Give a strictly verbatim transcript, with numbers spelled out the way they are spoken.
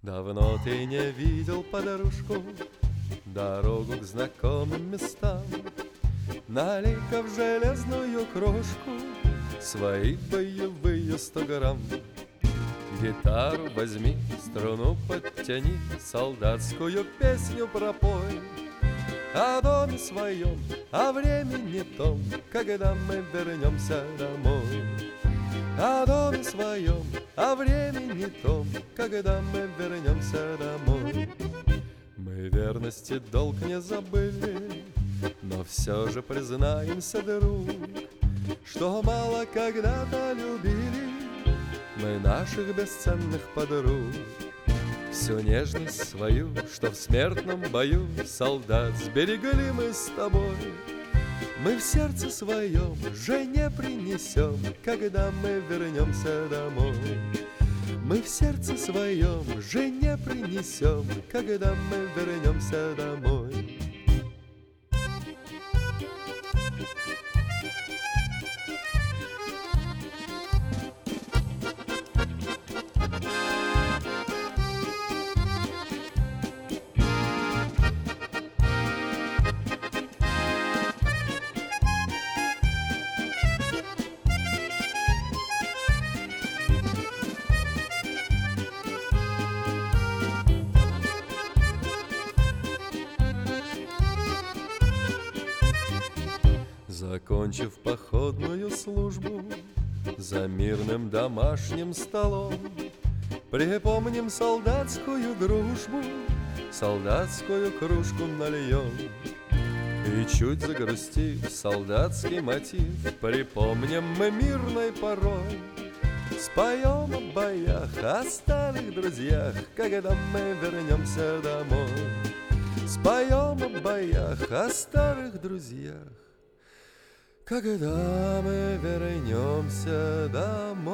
Давно ты не видел подружку, дорогу к знакомым местам. Налей-ка в железную кружку свои боевые сто грамм. Гитару возьми, струну подтяни, солдатскую песню пропой о доме своем, о времени том, когда мы вернемся домой. О доме своем, о времени том, когда мы вернемся домой. Мы верности долг не забыли, но все же признаемся, друг, что мало когда-то любили мы наших бесценных подруг. Всю нежность свою, что в смертном бою солдат сберегли мы с тобой, мы в сердце своем жене принесем, когда мы вернемся домой. Мы в сердце своем жене принесем, когда мы вернемся домой. Закончив походную службу за мирным домашним столом, припомним солдатскую дружбу, солдатскую кружку нальем. И чуть загрустив солдатский мотив, припомним мы мирной порой, споем о боях, о старых друзьях, когда мы вернемся домой. Споем о боях, о старых друзьях, когда мы вернемся домой.